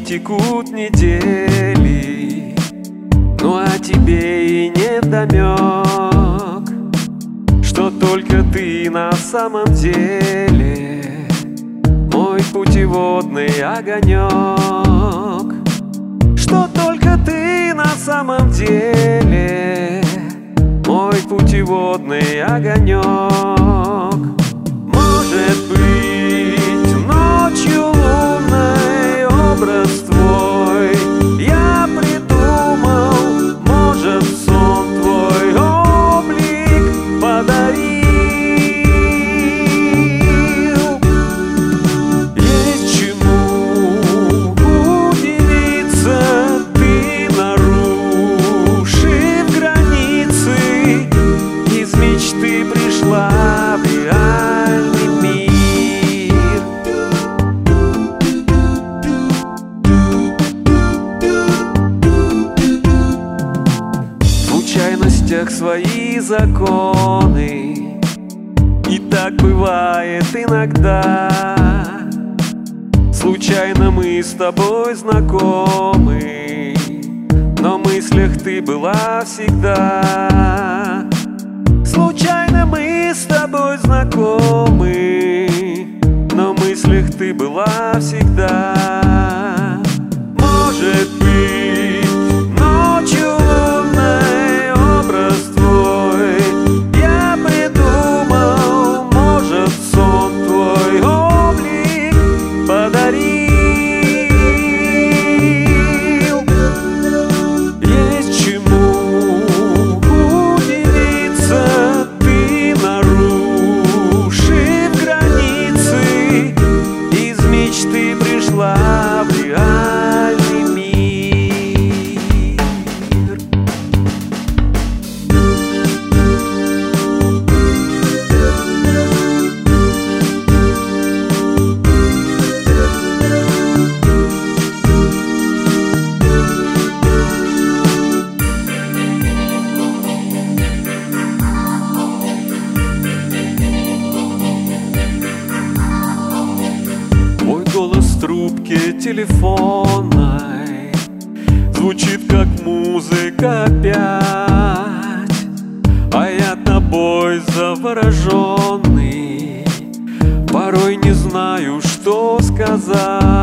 текут недели, ну а тебе и невдомек, что только ты на самом деле мой путеводный огонек, что только ты на самом деле мой путеводный огонек. Может быть, ночью лунной образ твой я придумал, может, сон твой облик подарил. Есть чему удивиться, ты нарушив границы, из мечты пришла в реальный мир. В случайностях свои законы, и так бывает иногда. Случайно мы с тобой знакомы, но в мыслях ты была всегда. Случайно мы с тобой знакомы, но в мыслях ты была всегда. Может быть, ночью лунный образ твой я придумал, может, сон твой облик подарил. Есть чему удивиться, ты нарушив границы, из мечты пришла в реальный мир. Твой голос в трубке телефонной звучит как музыка опять, а я тобой завороженный, порой не знаю, что сказать.